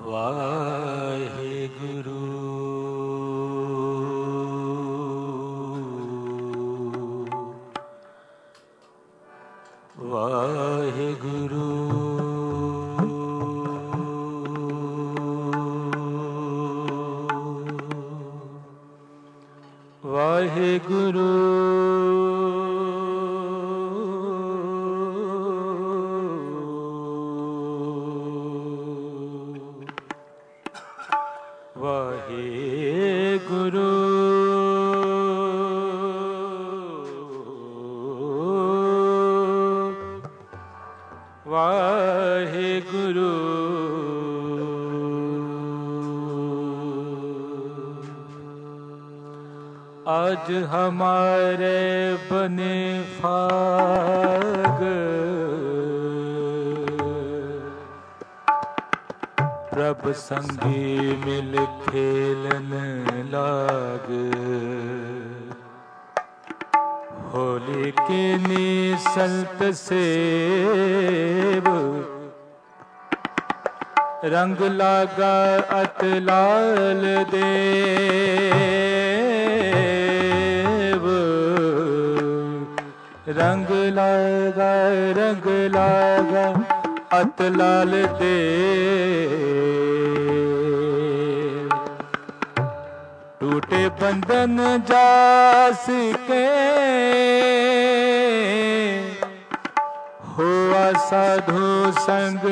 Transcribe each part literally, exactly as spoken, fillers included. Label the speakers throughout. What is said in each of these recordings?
Speaker 1: ਵਾਹਿਗੁਰੂ ਵਾਹਿਗੁਰੂ ਵਾਹਿਗੁਰੂ ਵਾਹਿਗੁਰੂ ਵਾਹਿਗੁਰੂ आज हमारे बने फाग प्रभ संगी मिल खेलन लाग होली के निसल्त सेव रंग लागा अतलाल दे रंग लागा रंग लागा अतलाल दे टूटे बंधन जास के हुआ साधु संग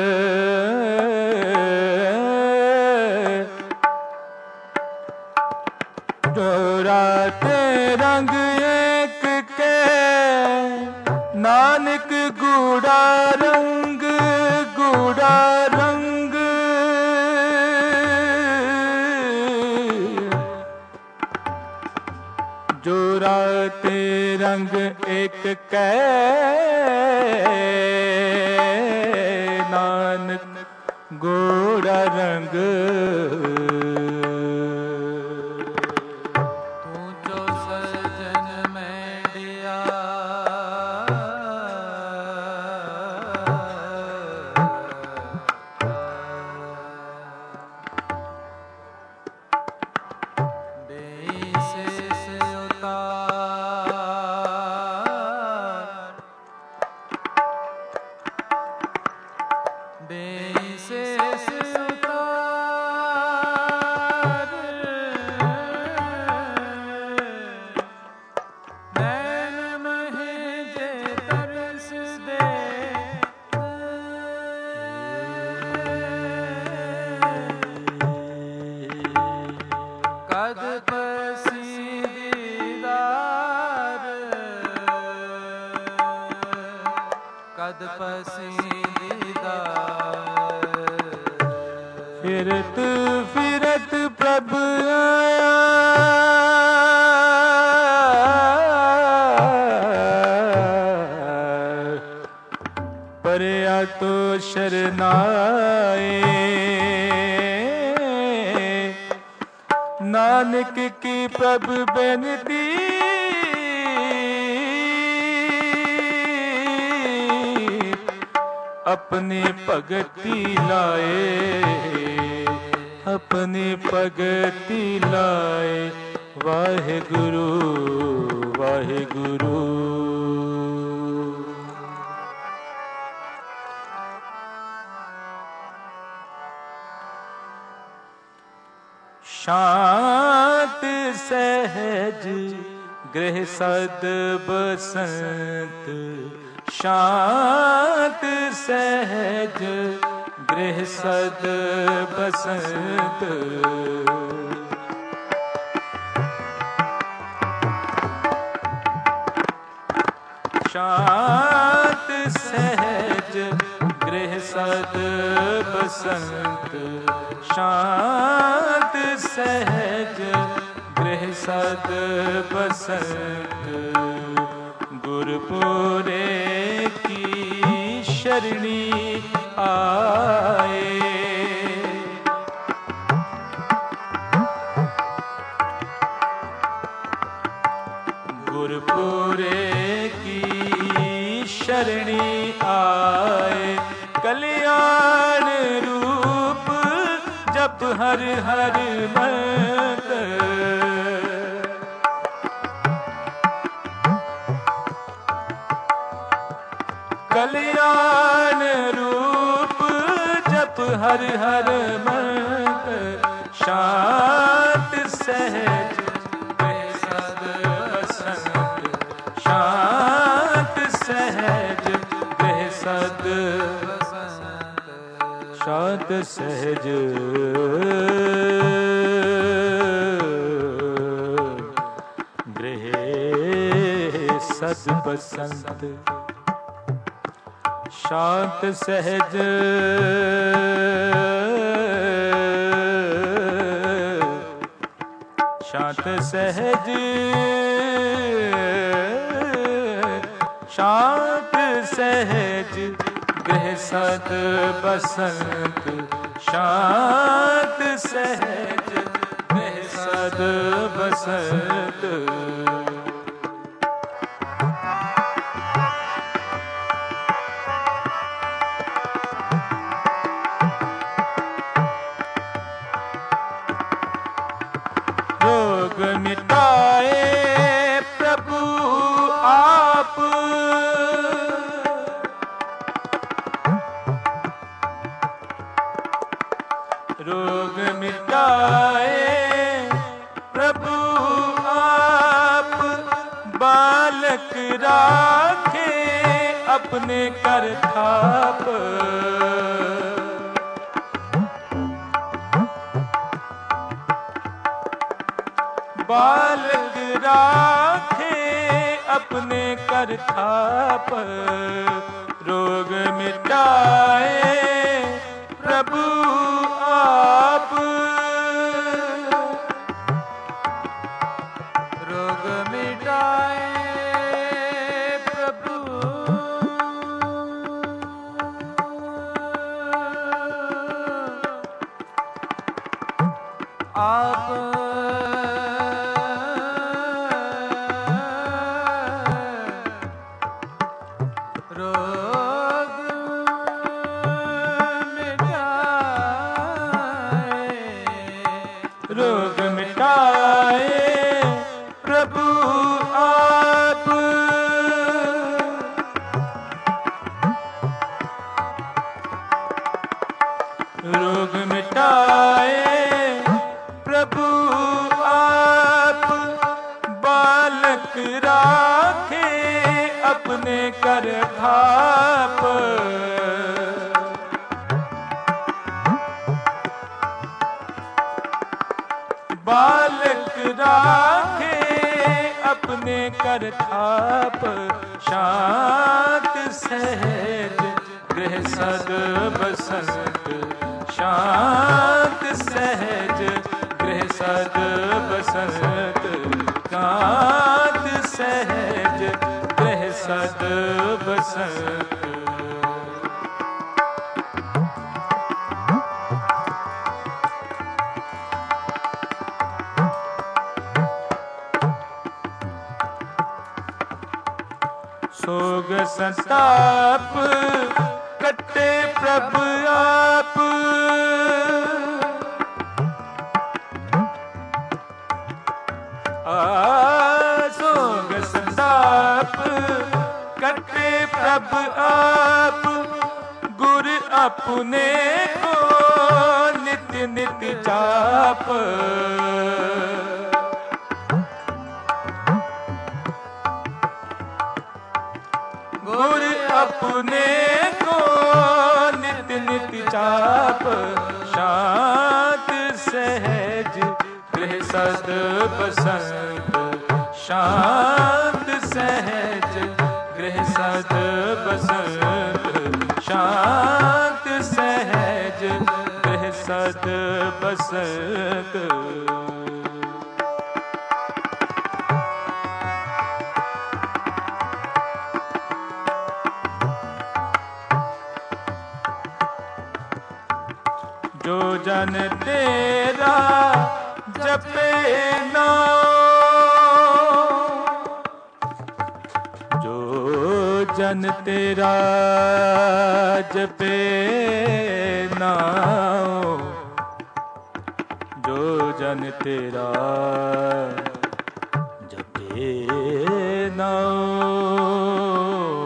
Speaker 1: जोराते रंग एक के नानक गूढ़ा रंग गूढ़ा रंग जो राते रंग एक कै नानक गूढ़ा रंग फिरत फिरत प्रभ आया परया तो शरनाए नानक की प्रभ बेनती अपनी भगति लाए अपनी भगति लाए वाहिगुरु वाहिगुरु शांत सहज गृह सद बसंत शांत सहज गृह सद बसंत शांत सहज गृह सद बसंत शांत सहज गृह सद बसंत गुरपुरे की शरणी आए गुरपुरे की शरणी आए कल्याण रूप हर हर मंत। कल्याण रूप जप हर हर मंत। शांत सहज बेसद बसंत। शांत सहज बेसद शांत सहज गृह सद बसंत। शांत सहज शांत सहज शांत सहज गृह सद बसंत। शांत सहज गृह सद बसंत। रोग मिटाए प्रभु आप। रोग मिटाए प्रभु आप। बालक राखे अपने कर थाप। बालक राखे अपने कर थाप। रोग मिटाए प्रभु आप। रोग मिटाए प्रभु आप। रोग मिटाए प्रभु आप। रोग मिटाए प्रभु आप। बालक राखे अपने कर थाप। बालक राखे अपने कर थाप। शांत सहज गृह सद बसंत। शांत सहज गृह सद बसंत। शांत सहज गृह सद बसंत। सोग संताप कटे प्रभु आप। आ सोग संताप कटे प्रभु आप। गुर अपने को नित्य नित्य जाप। गुर अपने को नित्य नित्य जाप। शांत सहज गृह सद बसंत। शांत सहज गृह सद बसंत। शांत सहज गृह सद बसंत। जो जन तेरा जपे नाम। जो जन तेरा जपे नाम। ਜਨ ਤੇਰਾ ਜਪੇ ਨਾਉ,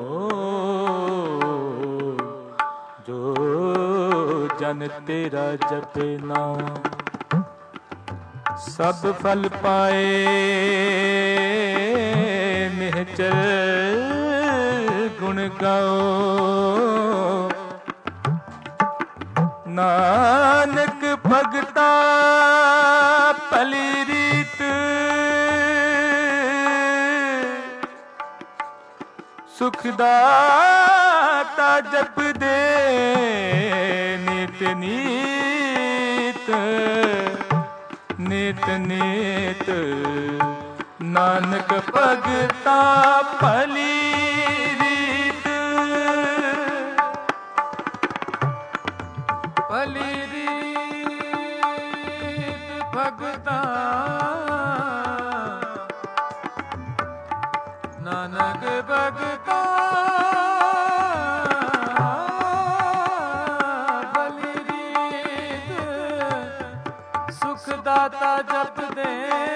Speaker 1: ਜੋ ਜਨ ਤੇਰਾ ਜਪੇ ਨਾਉ। ਸਭ ਫਲ ਪਾਏ ਨਿਹਚਲ ਗੁਣ ਗਾਓ, ਨਾਨਕ ਭਗਤਾ ਭਲੀ ਰੀਤ ਸੁਖ ਦਾਤਾ ਜਪਦੇ ਨਿਤ ਨੀਤ ਨਿਤ ਨੀਤ। ਨਾਨਕ ਭਗਤਾ ਭਲੀ ਰੀਤ ਭਲੀ ਰੀਤ ਭਗਤਾ ਨਾਨਕ ਭਗਤਾ ਭਲੀ ਰੀਤ ਸੁਖ ਦਾਤਾ ਜਪਦੇ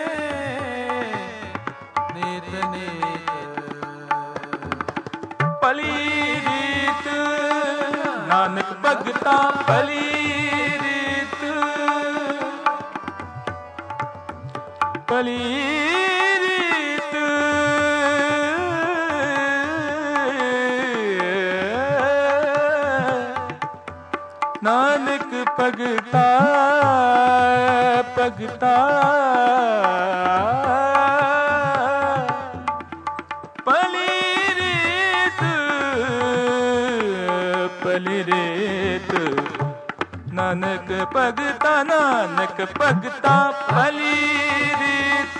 Speaker 1: ਨਿਤ ਨਿਤ। ਭਲੀ ਰੀਤ ਨਾਨਕ ਭਗਤਾ ਭਲੀ ਰੀਤ ਭਲੀ ਰੀਤ ਨਾਨਕ ਭਗਤਾ ਭਗਤਾ ਭਲੀ ਰੀਤ ਭਲੀ ਰੀਤ ਨਾਨਕ ਭਗਤਾ ਨਾਨਕ ਭਗਤਾ ਭਲੀ ਰੀਤ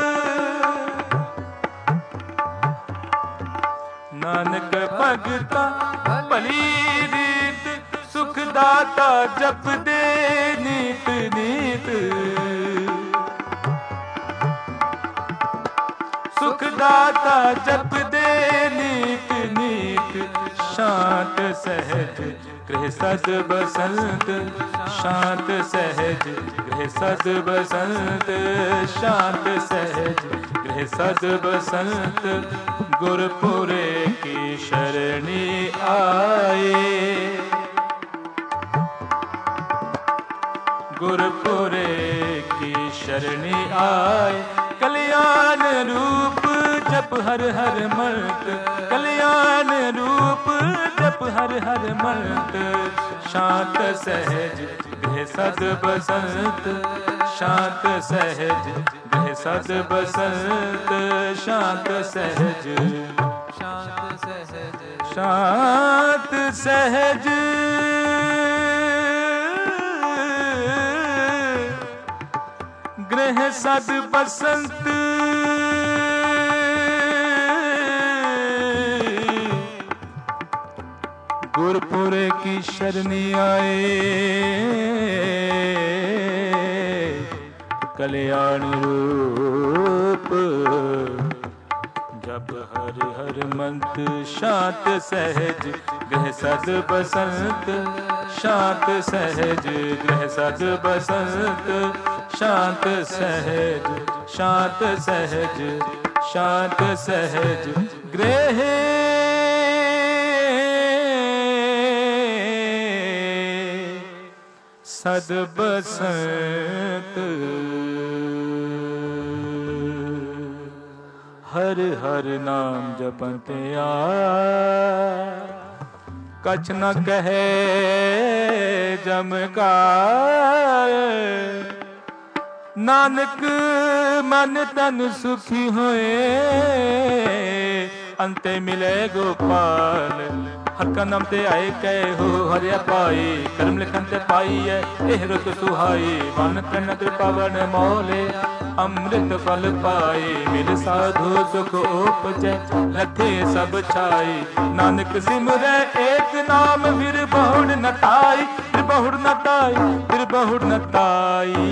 Speaker 1: ਨਾਨਕ ਭਗਤਾ ਭਲੀ ਰੀਤ ਸੁਖ ਦਾਤਾ ਜਪਦੇ ਨੀਤ ਨੀਤ ਸੁਖ ਦਾਤਾ ਜਪਦੇ ਨੀਤ ਨੀਤ। ਸ਼ਾਂਤ ਸਹਿਜ ਗ੍ਰਹਿ ਸਦ ਬਸੰਤ ਸ਼ਾਂਤ ਸਹਿਜ ਗ੍ਰਹਿ ਸਦ ਬਸੰਤ ਸ਼ਾਂਤ ਸਹਿਜ ਗ੍ਰਹਿ ਸਦ ਬਸੰਤ। ਗੁਰਪੁਰੇ ਕੀ ਸ਼ਰਣੀ ਆਏ ਗੁਰਪੁਰੇ ਕੀ ਸ਼ਰਣੀ ਆਏ। ਕਲਿਆਣ ਰੂਪ ਜਪ ਹਰ ਹਰ ਮੰਤ ਕਲਿਆਣ ਰੂਪ ਜਪ ਹਰ ਹਰ ਮੰਤ। ਸ਼ਾਂਤ ਸਹਿਜ ਗ੍ਰਹਿ ਸਦ ਬਸੰਤ ਸ਼ਾਂਤ ਸਹਿਜ ਗ੍ਰਹਿ ਸਦ ਬਸੰਤ ਸ਼ਾਂਤ ਸਹਿਜ ਸ਼ਾਂਤ ਸਹਿਜ ਸ਼ਾਂਤ ਸਹਿਜ ਗ੍ਰਹਿ ਸਦ ਬਸੰਤ। ਗੁਰਪੁਰੇ ਕੀ ਸ਼ਰਣੀ ਆਏ ਕਲਿਆਣ ਰੂਪ ਜਪ ਹਰਿ ਹਰ ਮੰਤ। ਸ਼ਾਂਤ ਸਹਿਜ ਗ੍ਰਹਿ ਸਦ ਬਸੰਤ ਸ਼ਾਂਤ ਸਹਿਜ ਗ੍ਰਹਿ ਸਦ ਬਸੰਤ ਸ਼ਾਂਤ ਸਹਿਜ ਸ਼ਾਂਤ ਸਹਿਜ ਸ਼ਾਂਤ ਸਹਿਜ ਗ੍ਰਹਿ ਸਦ ਬਸੰਤ। ਹਰ ਹਰ ਨਾਮ ਜਪੰਤ ਆ ਕਛ ਨ ਕਹੇ ਜਮਕਾਰ। ਨਾਨਕ ਮਨ ਤਨ ਸੁਖੀ ਹੋਏ ਅੰਤੇ ਮਿਲੇ ਗੋਪਾਲ। ਹਰ ਕਾ ਨਾਮ ਤੇ ਆਏ ਕਹੇ ਹੋ ਹਰਿਆ ਪਾਈ ਕਰਮ ਲਿਖਨ ਤੇ ਪਾਈ ਹੈ ਇਹ ਰੁਤ ਸੁਹਾਈ। ਮਨ ਤਨ ਤ੍ਰਿਪਾਵਨ ਮੋਲੇ ਅੰਮ੍ਰਿਤ ਫਲ ਪਾਏ ਮਿਲ ਸਾਧੂ ਸੁਖ ਉਪਜੈ ਲਖੇ ਸਭ ਛਾਈ। ਨਾਨਕ ਸਿਮਰੈ ਏਕ ਨਾਮ ਫਿਰ ਬਹੁੜ ਨ ਤਾਈ ਫਿਰ ਬਹੁੜ ਨ ਤਾਈ ਫਿਰ ਬਹੁੜ ਨ ਤਾਈ।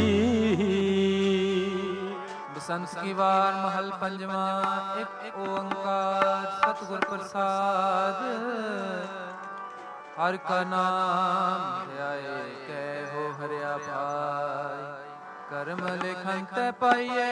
Speaker 2: बसंत की वार महल पंजवा एक ओंकार सतगुर प्रसाद। हर का नाम ध्याए कै हो हरिया भाई। ਕਰਮ ਲਿਖਨ ਤੇ ਪਾਈਏ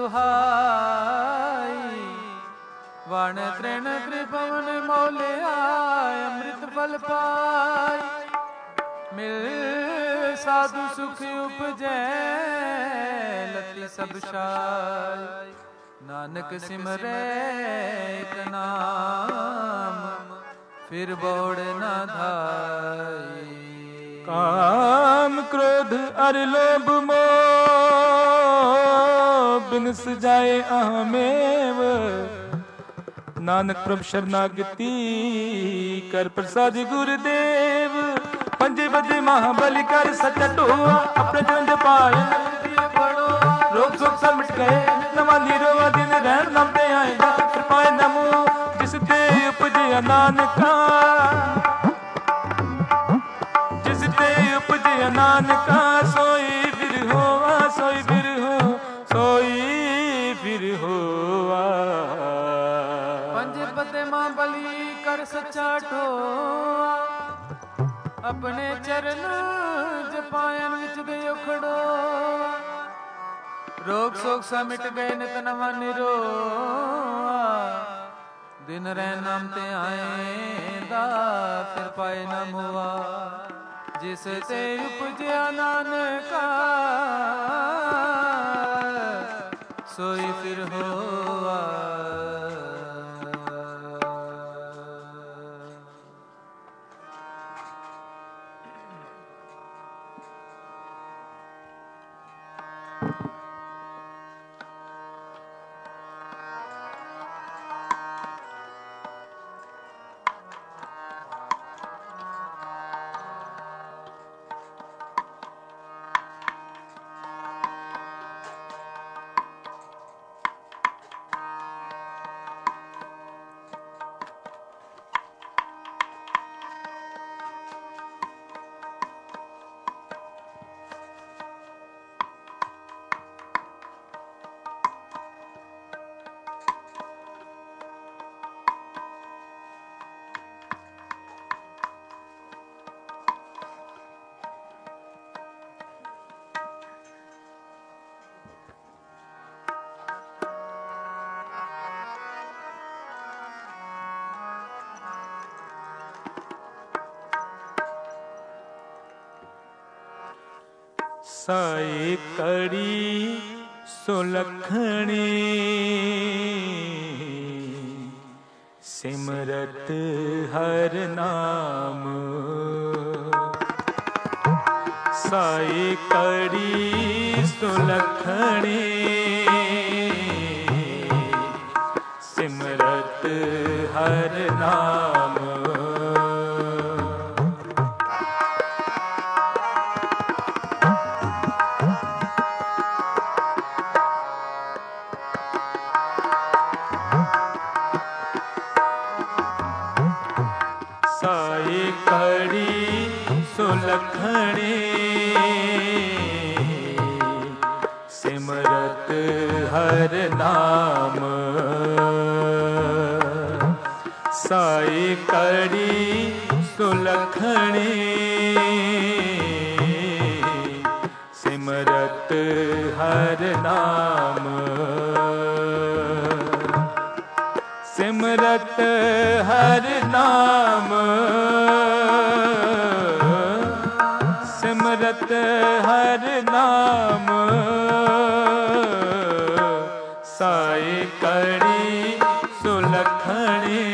Speaker 2: ਰੁਸੁਹਾਈ ਵਣ ਤ੍ਰਿਣ ਤ੍ਰਿਭਵਨ ਮੌਲਿਆ ਅੰਮ੍ਰਿਤ ਫਲ ਪਾਈ ਮਿਲ ਸਾਧੂ ਸੁਖ ਉਪਜੈ ਲਤੀ ਸਭ ਛਾਈ ਨਾਨਕ ਸਿਮਰੈ ਇਕ ਨਾਮ फिर बोड़ न धाई
Speaker 1: काम क्रोध अर लोभ मोह बिन सजाए अहमेव नानक प्रभ शरणागति कर प्रसाद गुरुदेव पंजे बदे महाबली कर सच्चा टोआ अपने जंज पाए रोग शोक सब मिट गए नवा नीरोवा दिन रहन नाम पे आएगा फिर पाए नमो जिस ते उपजया नानका जिस ते उपजया नानका सोई फिर होवा सोई फिर हो सोई फिर होवा
Speaker 2: पंजे बदे मां बली कर सच्चा ठोआ अपने चरण जपायन विच दे उखड़ो रोग शोक सा मिट गए नित नवा निरोआ दिन रह नाम ते आएगा फिर पाए न हुआ जिस ते उपजया नानका सोई फिर होआ
Speaker 1: साई कड़ी सुलखणी सिमरत हर नाम साई कड़ी सुलखणी सिमरत हर नाम साई कड़ी सुलखणी सिमरत हर नाम साई कड़ी सुलखणी सिमरत हर नाम सिमरत हर नाम सिमरत हर नाम साई कड़ी सुलखणी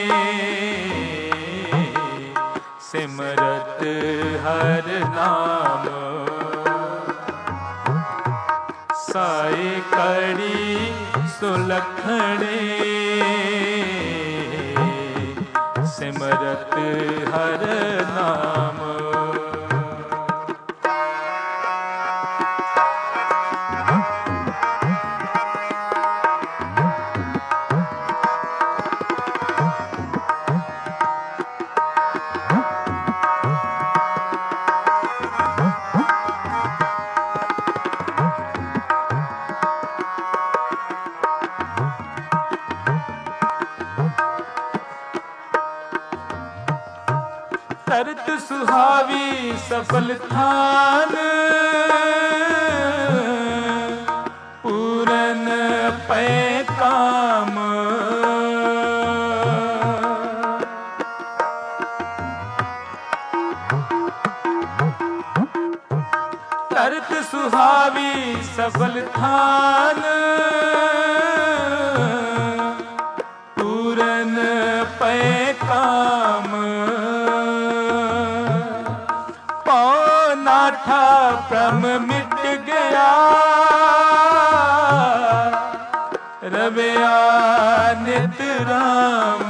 Speaker 1: सिमरत हर नाम साई कड़ी सुलखणी सिमरत हर नाम तरत सुहावी सफल थान पे काम। तरत सुहावी सबल थान, पूरन पे काम। पौ नाठा प्रम मिट गया, रविया नित राम।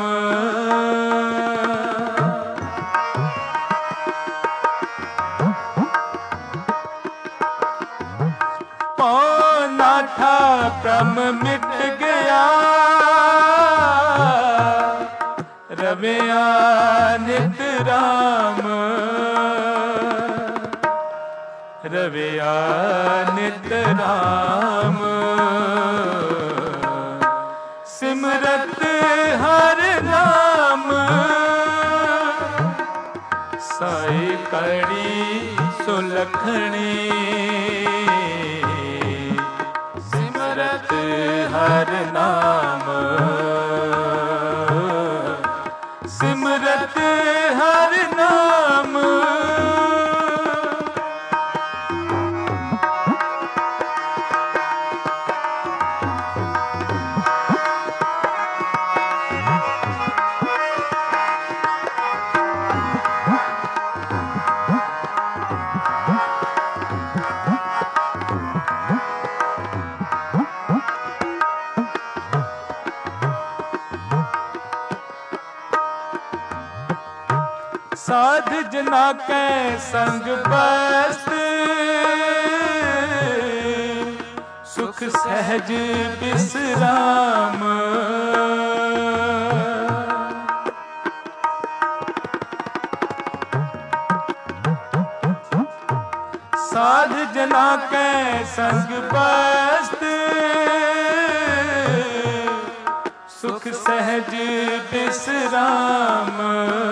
Speaker 1: पौ नाठा प्रम मिट गया, रविया नित राम। रविया नित राम। सिमरत हर नाम, साई कड़ी सुलखणी। सिमरत हर नाम, सिमरत हर नाम। साध जना के संग बस्त, सुख सहज विश्राम। साध जना के संग बस्त, सुख सहज विश्राम।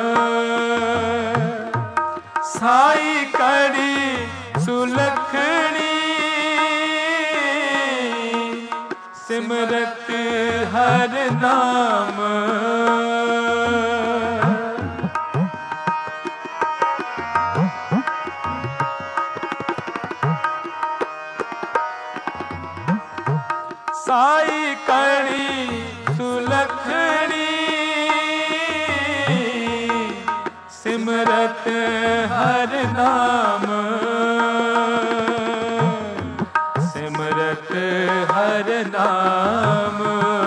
Speaker 1: साई कड़ी सुलखणी, सिमरत हर नाम। साई कड़ी सुलखणी, सिमरत हर नाम। सिमरत हर नाम,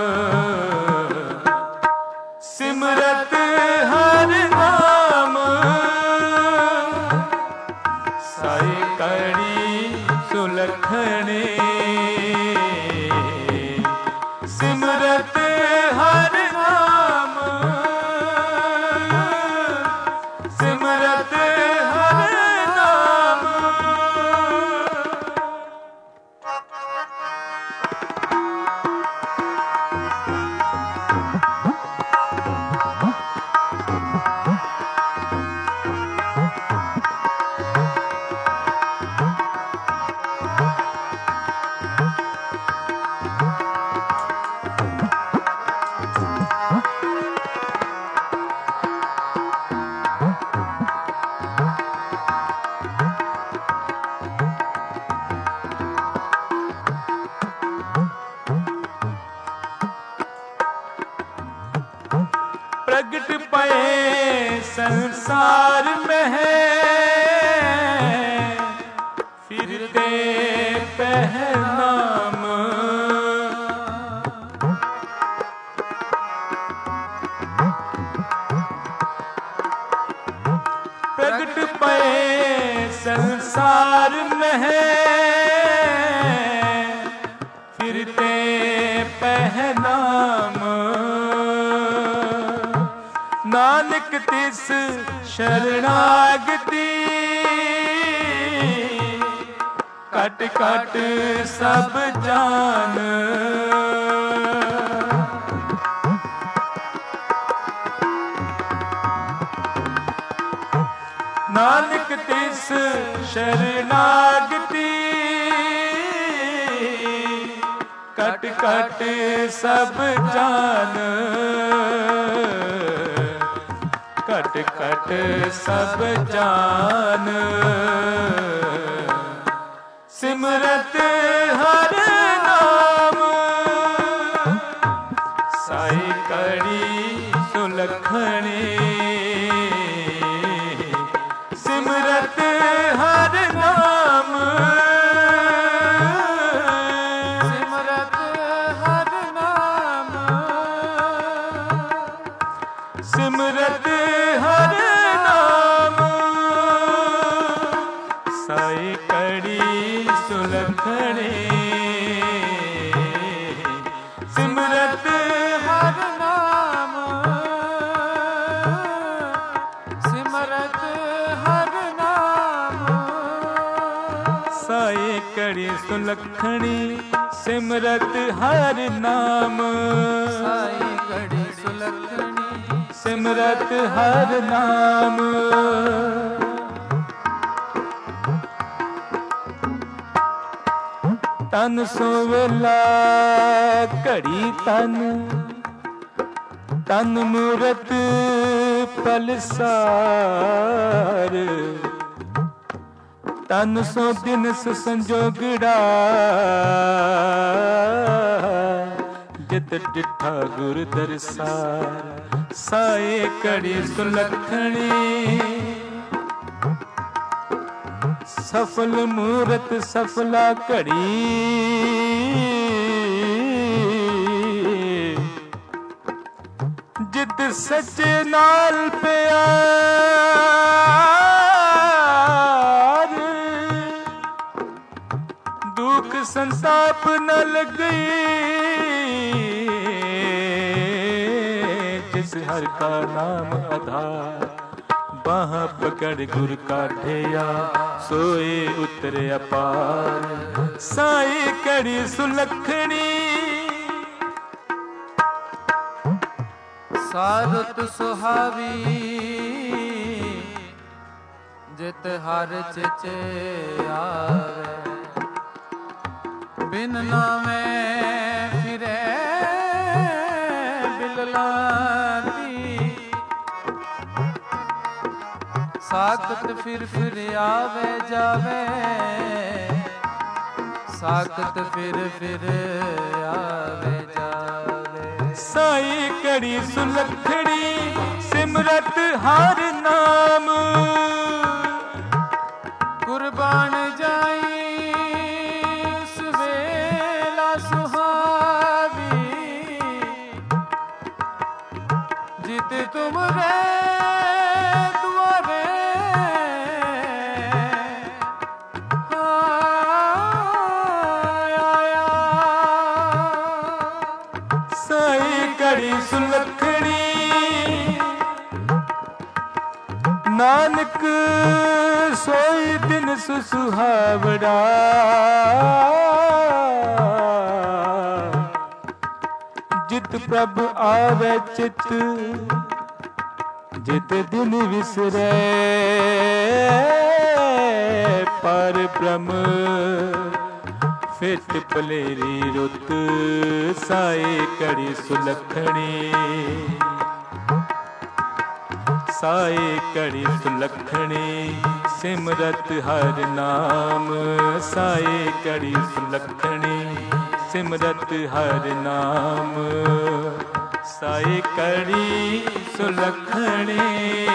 Speaker 1: सिमरत हर नाम। साई कड़ी सुलखणी, सिमरत हर नाम। सिमरत हर नाम। प्रगट पए संसार में है, फिरते पहनाम। प्रगट पए संसार में है, फिरते पहनाम। नानक तिस शरणागति, कट कट सब जान। नानक तिस शरणागति, कट कट सब जान, कट कट सब जान, सिमरत हर नाम, साई कड़ी सुलखणी, सिमरत हर नाम,
Speaker 2: सिमरत हर नाम,
Speaker 1: सिमरत हर नाम, साई कड़ी सुलखणी, सिमरत
Speaker 2: हर नाम, सिमरत हर नाम,
Speaker 1: साई कड़ी सुलखणी, सिमरत हर नाम,
Speaker 2: साई कड़ी सुलखणी,
Speaker 1: सिमरत हर नाम। तन सो वेला घड़ी तन, तन मूरत पलसार, तन सो दिन संजोगड़ा, जित डिठा गुर दरसार, साए कड़ी सुलखणी, सफल मूरत सफला घड़ी, जित सच्चे नाल प्यार, दुख संताप न लगई, जिस हर का नाम आधार, बाह पकड़ गुर काठिया, सोए उतरे अपार, साई कड़ी सुलखणी,
Speaker 2: सारुत सुहावी, जित हर चिच आवे, बिन नामे फिरे बिललाती, साकत फिर फिर आवे जावे, साकत फिर फिर आवे जावे,
Speaker 1: साई कड़ी सुलखणी, सिमरत हर नाम,
Speaker 2: कुर्बान जाई सुवेला सुहावी, जित तुम रे
Speaker 1: सुलखणी, नानक सोई दिन सुसुहावड़ा, जित प्रभ आवे चित, जित दिन विसरे पर ब्रह्म, फिट पलेरी रुत, साई कड़ी सुलखणी, साई कड़ी सुलखणी, सिमरत हर नाम, साई कड़ी सुलखणी, सिमरत हर नाम, साई कड़ी सुलखणी,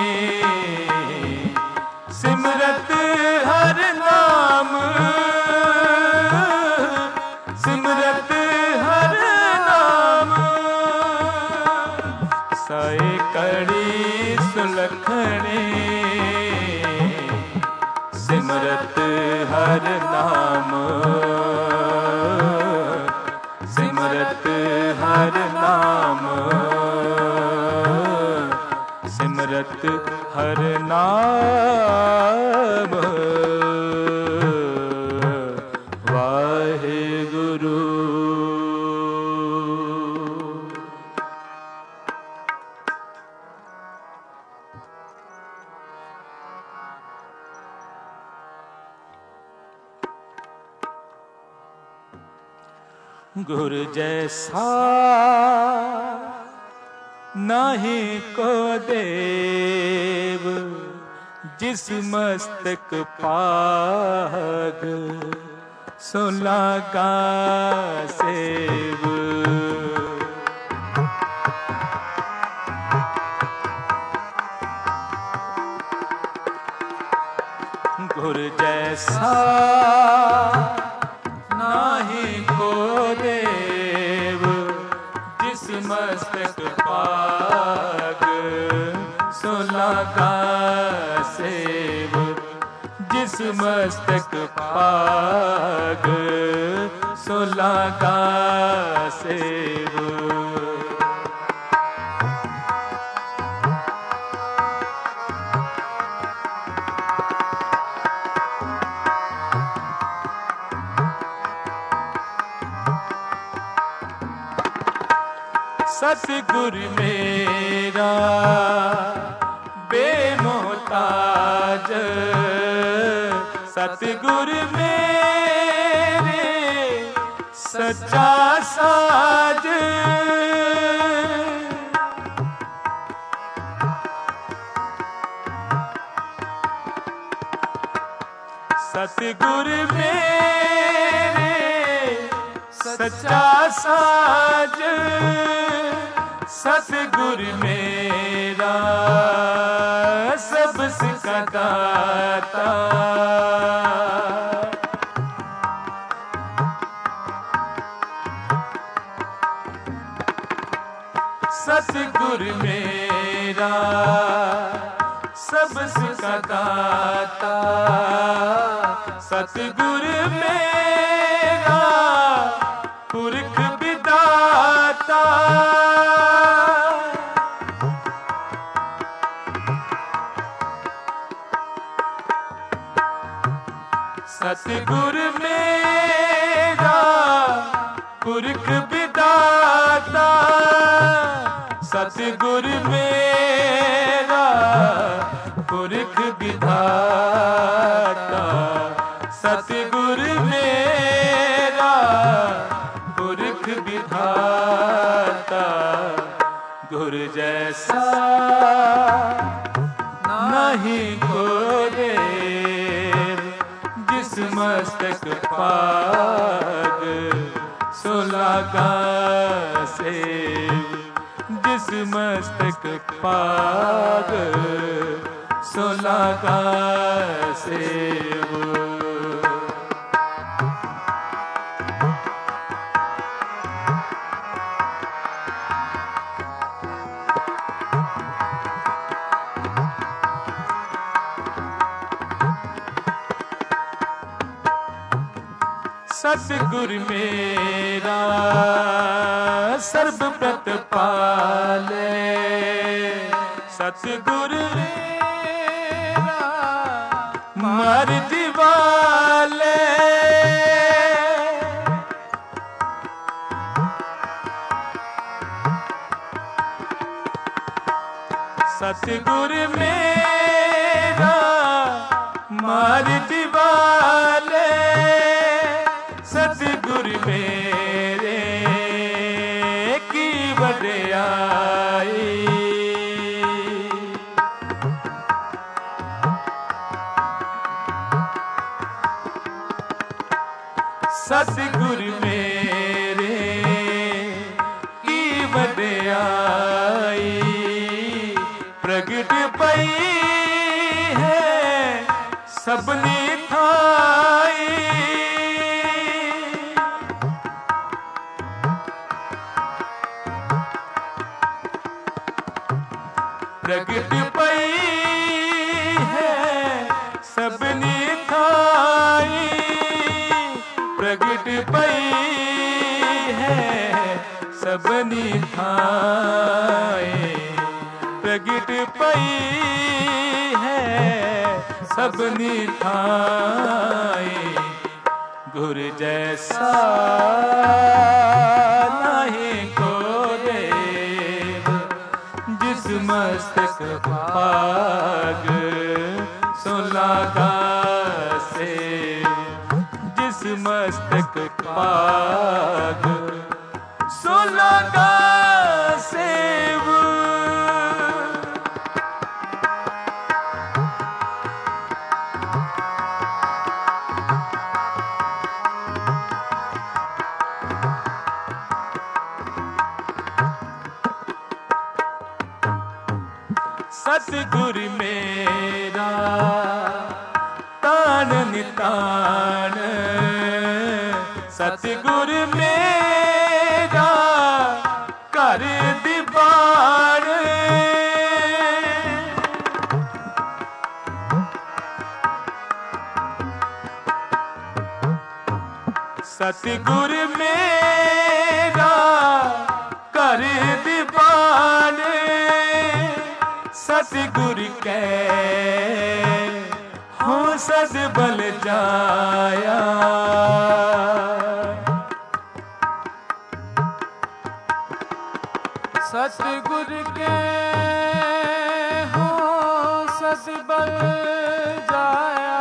Speaker 1: सिमरत हर नाम, सिमरत हर नाम, साई कड़ी सुलखणी, सिमरत हर नाम, सिमरत हर नाम, सिमरत हर नाम। वाहेगुरु। गुर जैसा नहीं को देव, जिस मस्तक पाग सो लागा सेव। गुर जैसा नाही को देव, जिस मस्तक पाग सो लागा सेव। जिस मस्तक पाग सो लागा सेव। सतगुर मेरा बेमोहताज, सतगुर मेरे सच्चा साज। सतगुर मेरे सच्चा साज, सतगुर मेरा सब सिखा दाता। सतगुर मेरा सब सिखा दाता। सतगुर मेरा पुरख विदाता। सतगुर मेरा पुरख विदाता। सतगुर मेरा पुरख विधाता। सतगुर मेरा पुरख विधाता। गुर जैसा नहीं को देव, जिस मस्तक पाग सो लागा सेव। जिस मस्तक पाग सो लागा सेव। सतगुर मेरा सर्व प्रत पाले। सतगुर मेरा मर्ज वाले। सतगुर मेरा मर्ज वाले। सतगुर मेरे की वड्याई। सतगुर मेरे की वड्याई। प्रगट पई है सबनी थाई। प्रगट पई है सबनी थाई। प्रगट पई है सबनी थाई। प्रगट पई है सबनी थाई। गुर जैसा नहीं को देव, जिस मस्तक पाग सो लागा सेव। जिस जिस मस्तक पाग सो लगा सेव। सतगुर मेरा तान नितान, सतगुर मेरा कर दीवान। सतगुर मेरा कर दीवान। सतगुर कै हो सद बल जाया।
Speaker 2: सतगुर के हो सद बल जाया।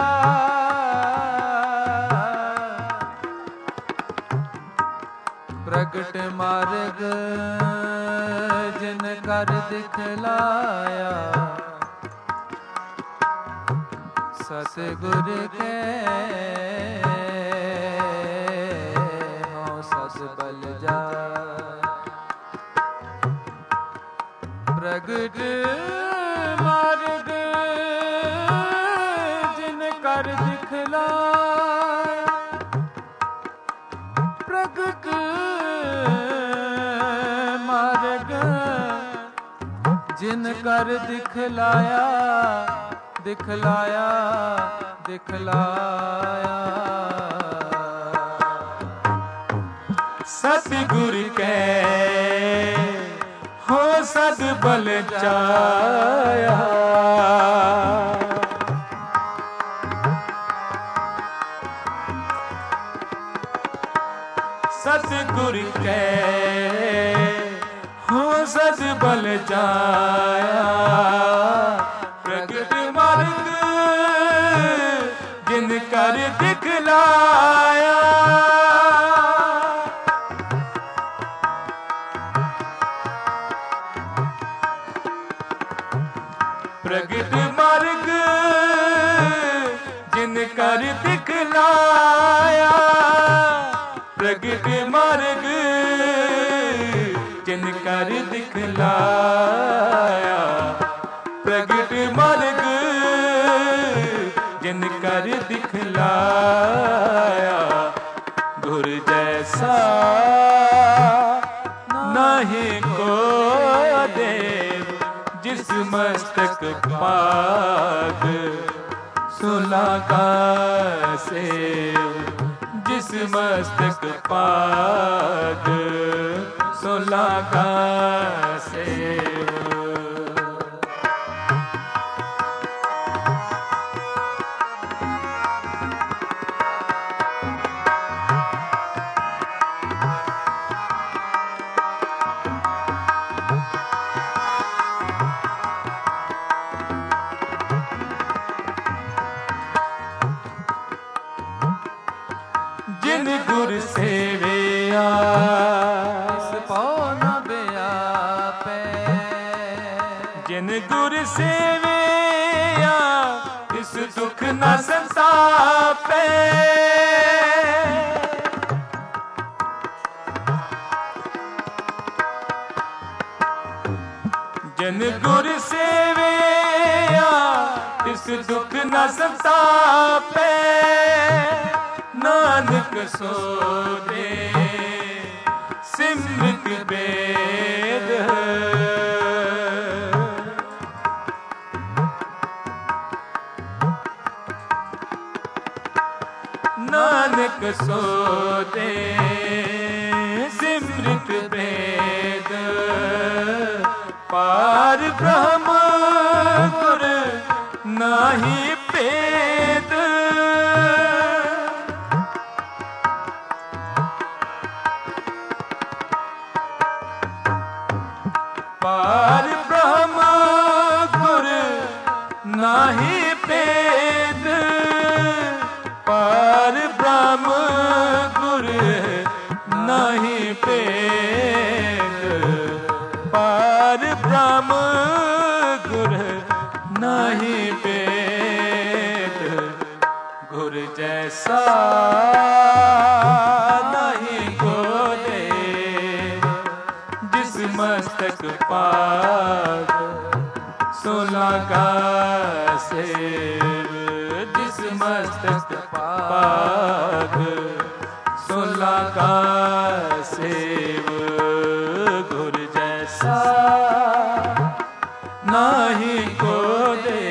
Speaker 2: प्रगट मार्ग जिन कर दिखलाया। सतगुर के हो सद बल जाया। प्रगट मार्ग जिन कर दिखलाया। प्रगट मार्ग जिन कर दिखलाया। दिखलाया दिखलाया।
Speaker 1: सतगुर कै हो सद बल जाया। सतगुर कै हो सद बल जाया। प्रगट मार्ग जिन कर दिखलाया। प्रगट मार्ग जिन कर दिखलाया। प्रगट मार्ग जिन कर दिखलाया। प्रगट मार्ग जिन कर दिखलाया। गुर जैसा नहीं को देव, जिस मस्तक पाग सुलागा सेव। जिस मस्तक पाग सुलागा सेव। जिन गुर सेविया
Speaker 2: इस पाओ न व्यापै।
Speaker 1: जिन गुर सेविया इस दुख न संतापै। जिन गुर सेविया इस दुख न संतापै। नानक सो दे सिमरत बेद। नानक सो दे सिमरत बेद। पार ब्रह्म गुर नाही भेद। पार ब्रह्म गुर नाही भेद। पार ब्रह्म जैसा नहीं को दे, जिस मस्तक पाग सुलगा सेव, जिस मस्तक पाग सुलगा सेव, गुर जैसा नाही को दे,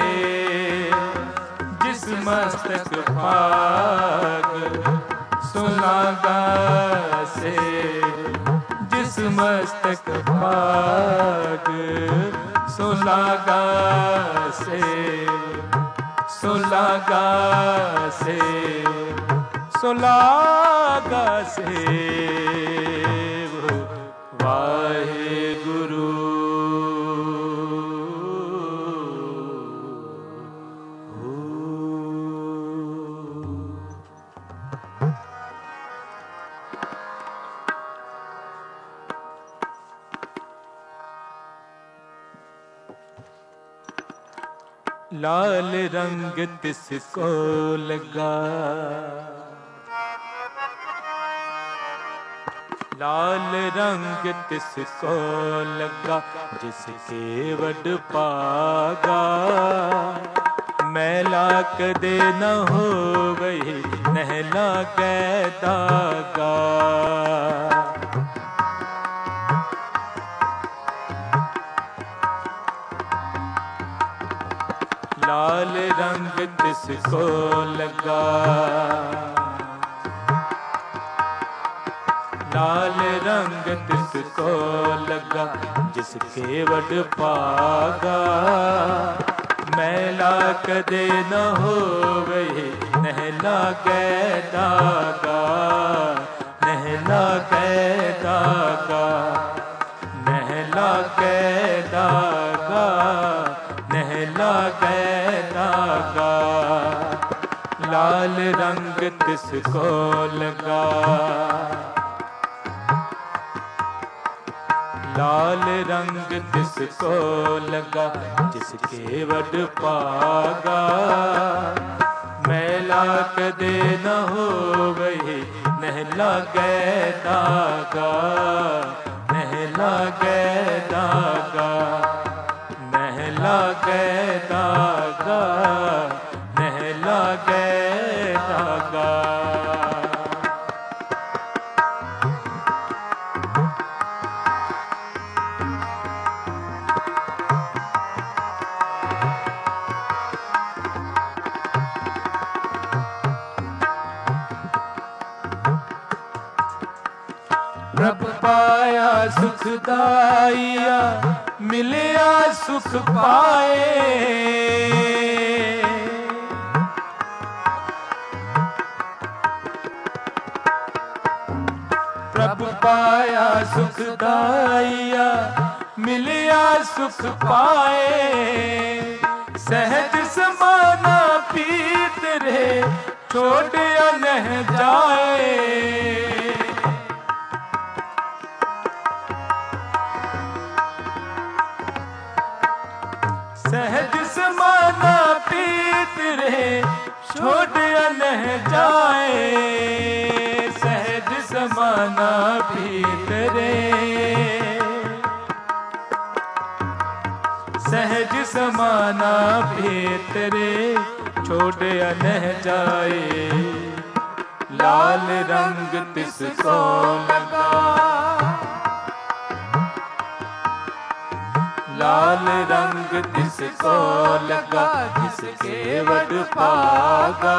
Speaker 1: जिस मस्तक पाग सुलगा सेव, जिस मस्तक पाग सुलगा सेव, सुलगा सेव, सुलगा सेव, वाहे गुरु। लाल रंग तिसको लगा, लाल रंग तिसको लगा, जिसके वड पागा, मैला कदे न हो वही नहला के दागा। लाल रंग तिसको लगा, लाल रंग तिसको लगा, जिसके वड पागा, मैला कदे न हो वही नहला के दागा, नहला के दागा, नहला के दागा, नहला के दागा। लाल रंग तिसको लगा, लाल रंग तिसको लगा, जिसके वड पागा, मैला कदे न हो वही नहला के दागा, नहला के दागा, नहला के दागा, नहला के दागा। प्रभ पाया सुखदाइया, मिलिया सुख पाए, प्रभ पाया सुखदाइया, मिलिया सुख पाए, सहज समाना पीत रे, छोड़िया नह जाए। सहज समाना पीत रे, छोड़िया नह जाए, सहज समाना पीत रे, सहज समाना पीत रे, छोड़िया नह जाए। लाल रंग तिसको लगा, लाल रंग तिसको लगा, जिसके वड पागा,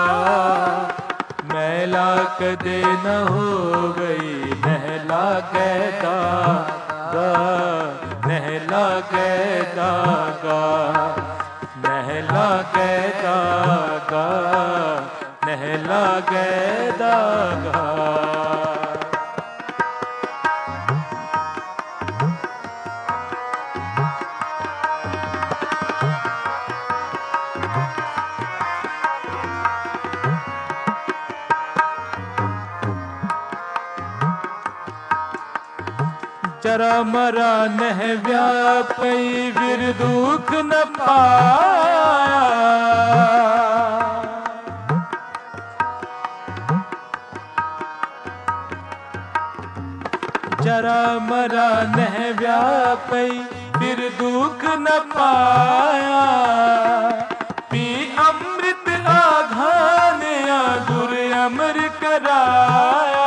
Speaker 1: मैला कदे न हो गई नहला के दागा, नहला के दागा, नहला के दागा, नहला के दागा। जरा मरा नह व्यापी, विर दुख न पाया, जरा मरा नह व्यापई फिर दुख न पाया। पी अमृत आघानया गुर अमर कराया।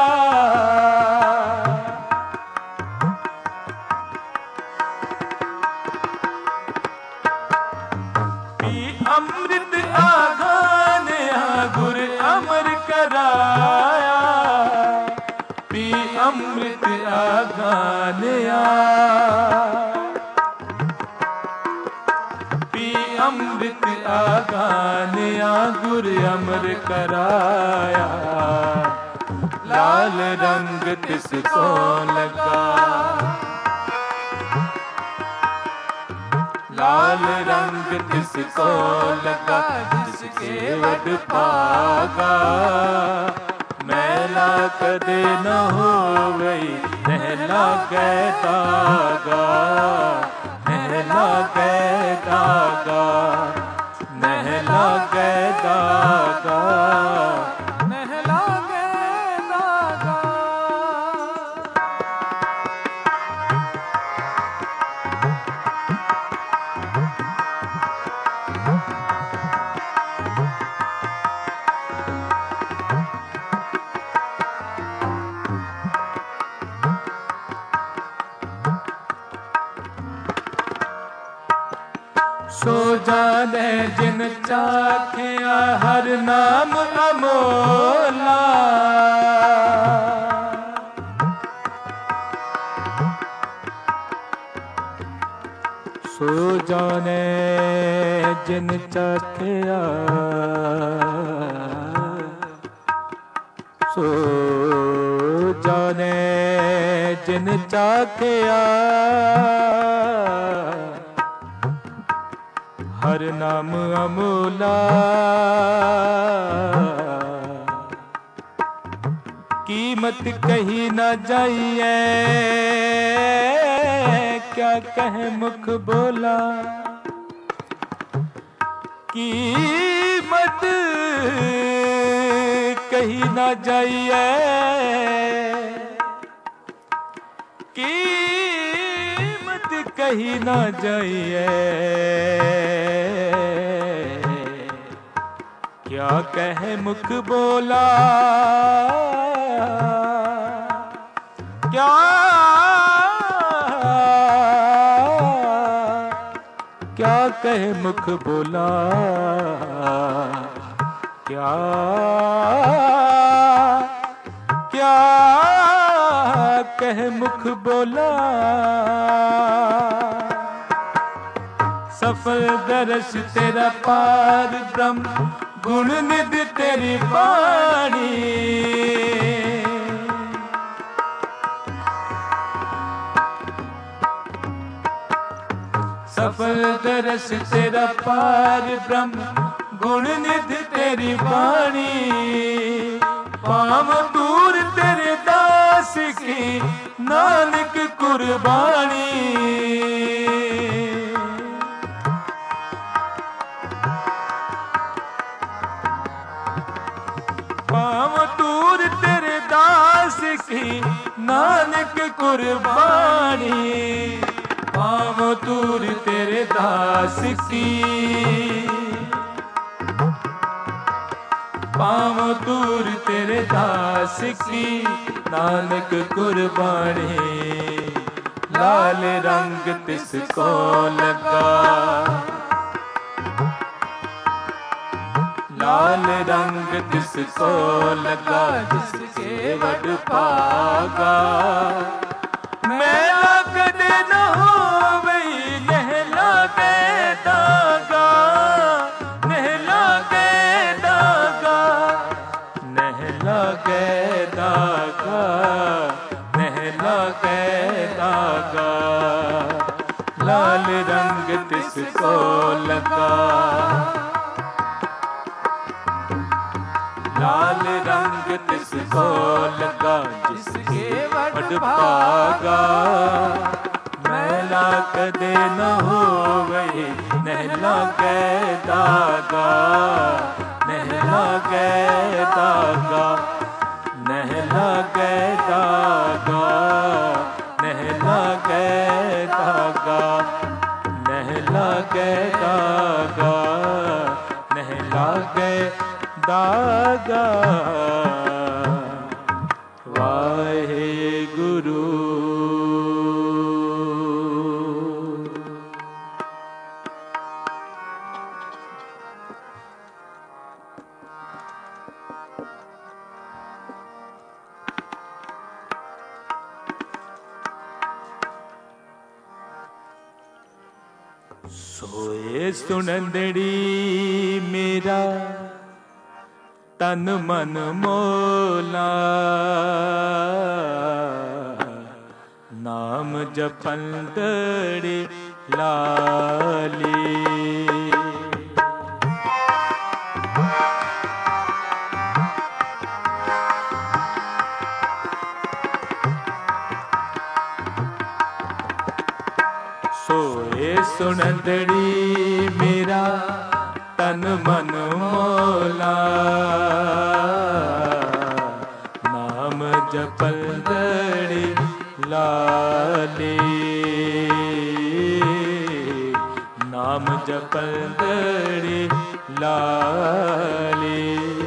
Speaker 1: पी अमृत आघानया गुर अमर कराया। पी अमृत आघानया। पी अमृत आघानया गुर अमर कराया। लाल रंग तिसको लगा। लाल रंग तिसको लगा जिसके वड पागा। मैला कदे न होवई नहला कै दागा। नहला कै दागा। नहला कै दागा।
Speaker 2: नहला कै दागा।
Speaker 1: सो जाने जिन चाखिया हर नाम अमोला। सो जाने जिन चाखिया। सो जाने जिन चाखिया। हर नाम अमूला। कीमत कही न जाइए क्या कहे मुख बोला। कीमत कही न जाइए। कीमत कही न जाइए। क्या कहे मुख बोला। क्या क्या कहे मुख बोला। क्या क्या कहे मुख बोला। सफल दर्श तेरा पार ब्रह्म गुण निधि तेरी वाणी। सफल दर्श तेरा पार ब्रह्म गुण निधि तेरी वाणी। पाव दूर तेरे दास की नानक कुर्बानी। पाव दूर तेरे दास की नानक कुर्बानी। पाव दूर तेरे दास की। पाव दूर तेरे दास की नानक कुर्बानी। लाल रंग तिसको लगा। लाल रंग तिसको लगा जिसके वड पागा। मैला कदे न होवई नहला कै दागा। नहला कै दागा। नहला कै दागा। नहला कै दागा। लाल रंग तिसको लगा। लाल रंग तिसको लगा जिसके वड पागा। मैला कदे न होवई नहला कै दागा। नहला कै दागा। नहला कै दागा। दागा वाहे गुरु। सोए सुनंदड़ी मेरा तन मन मोला, नाम जपंदड़ी लाली। सोए सुनंदड़ी मेरा तन मन मोला, नाम जपंदड़ी लाली। नाम जपंदड़ी लाली।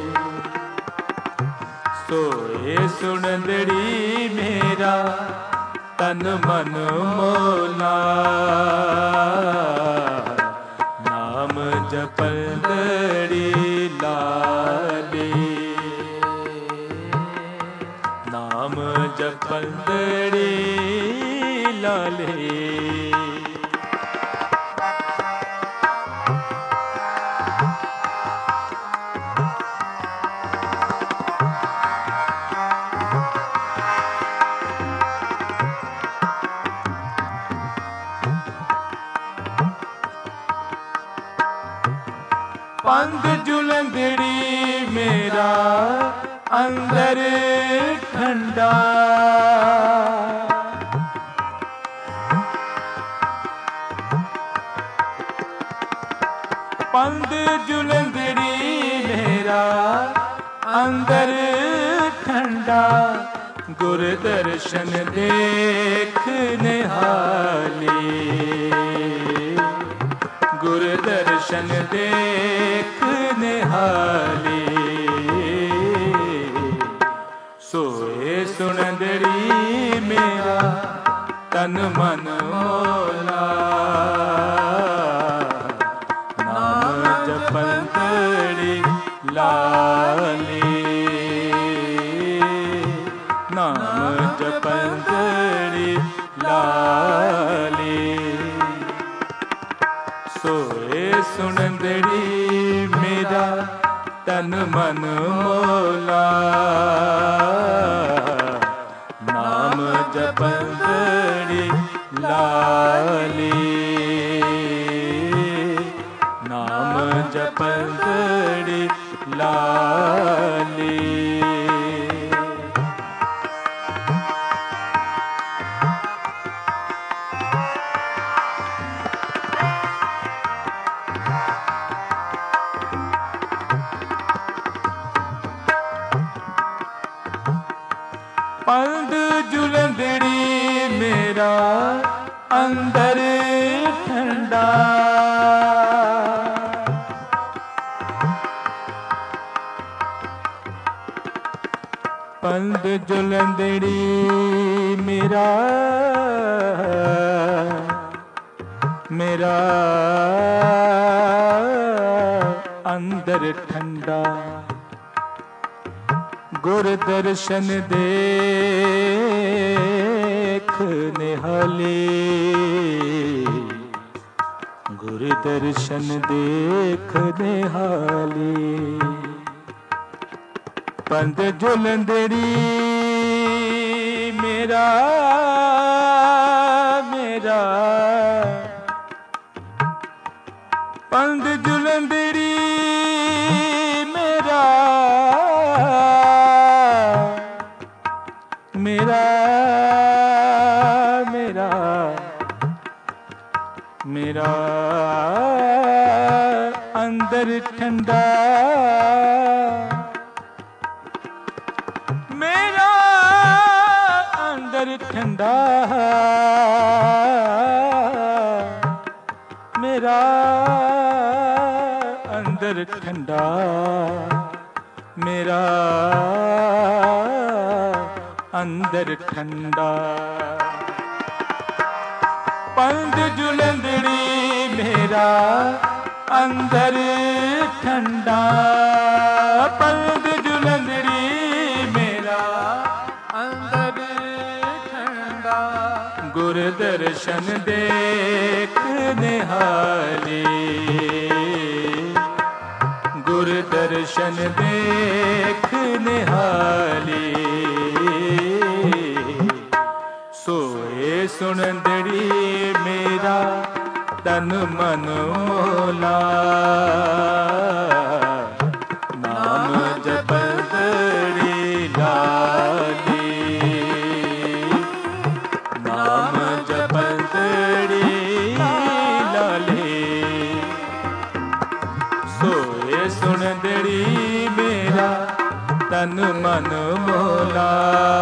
Speaker 1: सोए सुनंदड़ी मेरा तन मन मोला, नाम जपंदड़ी लाली। नाम जपंदड़ी लाली। पंध जुलंदड़ी मेरा अंदर ठंडा, पंध जुलंदड़ी मेरा अंदर ठंडा, गुर दर्शन देख निहाली। गुर दर्शन देख निहाली। सोए सुनंदड़ी मेरा तन मन मोला, नाम जपंदड़ी लाली। नाम जपंदड़ी लाली। सोए सुनंदड़ी मेरा तन मन मोला, नाम जपंदड़ी लाली। नाम जपंदड़ी लाली। पंध जुलंदड़ी मेरा अंदर ठंडा, पंध जुलंदड़ी मेरा मेरा अंदर ठंडा, गुर दर्शन देख निहाली। गुर दर्शन देख निहाली। पंध जुलंदड़ी मेरा मेरा पंध जुलंदड़ी मेरा मेरा मेरा मेरा अंदर ठंडा, मेरा अंदर ठंडा, मेरा अंदर ਅੰਦਰ ਠੰਡਾ ਮੇਰਾ ਅੰਦਰ ਠੰਡਾ ਪੰਧ ਜੁਲੰਦੜੀ ਮੇਰਾ ਅੰਦਰ ਠੰਡਾ ਪੰਧ ਜੁਲੰਦੜੀ ਮੇਰਾ
Speaker 2: ਅੰਦਰ ਠੰਡਾ
Speaker 1: ਗੁਰ ਦਰਸ਼ਨ ਦੇਖ ਨਿਹਾਲੀ ਗੁਰ ਦਰਸ਼ਨ ਦੇਖ ਨਿਹਾਲੀ ਸੋਏ ਸੁਣਦੜੀ ਮੇਰਾ ਤਨ ਮਨ ਮੋਲਾ ਨਾਮ ਜਪਦੜੀ ਲਾਲੀ ਨਾਮ ਜਪਦੜੀ ਲਾਲੀ ਸੋਏ ਸੁਣਦੜੀ ਮੇਰਾ ਤਨ ਮਨ ਮੋਲਾ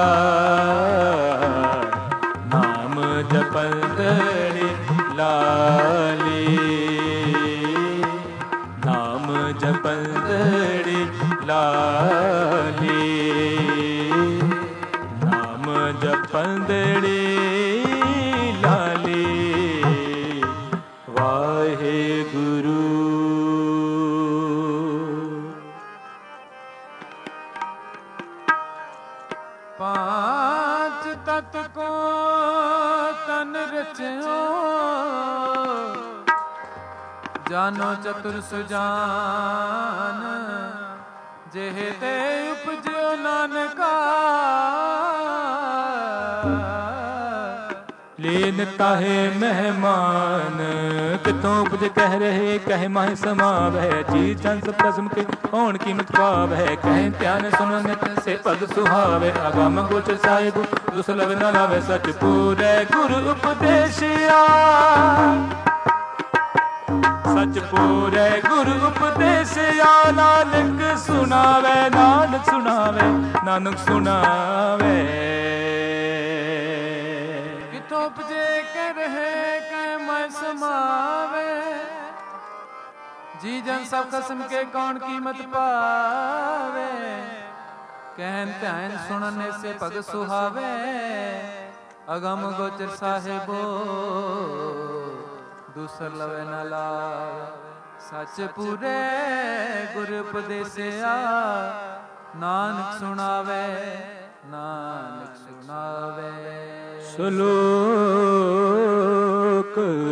Speaker 1: ਨਾਮ ਜਪਦੜੀ ਲਾਲੀ ਨਾਮ ਜਪਦੜੀ ਲਾਲੀ ਨਾਮ ਜਪਦੜੀ ਲਾਲੀ ਵਾਹਿਗੁਰੂ।
Speaker 2: पांच तत को तन रचयो जानो चतुर सुजान जेह ते उपजो नानका
Speaker 1: लीन ताहे मेहमान कितों उपज कह रहे कह माहे समावह जी चंस प्रसम के होण कीमत पावह कह ध्यान सुन से पद सुहावे अगम गोचर साहिब दुसलभ न लावे सच पूरे गुरु उपदेशिया सच पूरे गुरु उपदेशिया नानक सुनावे नानक सुनावे नानक सुनावे
Speaker 2: उपजे कर रहे कह मैं समावे जी जन सब कसम के कौन कीमत पावे कहन ध्यान सुनने से पग सुहावे अगम गोचर साहिबो दूसर लवे न लावे सच पूरे गुरु उपदेसिया नानक सुनावे नानक सुनावे।
Speaker 1: श्लोक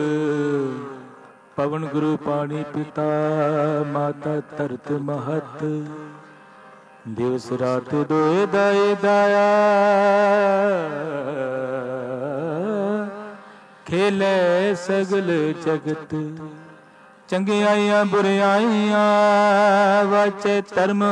Speaker 1: पवन गुरु पानी पिता माता धरत महत दिवस रात दोए दाए दाया खेले सगल जगत चंगियाइयां बुराइयां वाचे धर्म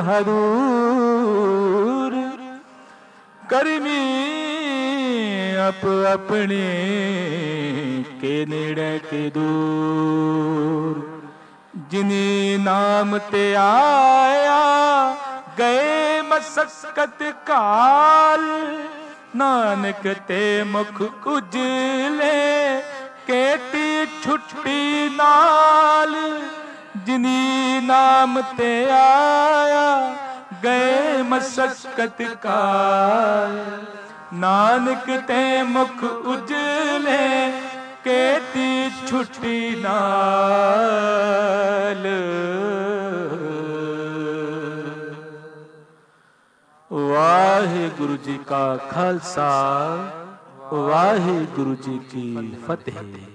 Speaker 1: हरूर करमी अप अपने के नेड़े के दूर जिनी नाम ते आया गए मसक्कत काल नानक ते मुख उजले केती छुट्टी नाल जिनी नाम ते आया गए मसक्कत काल नानक ते मुख उजले केती छुट्टी नाल। वाहिगुरु जी का खालसा वाहिगुरु जी की फतेह।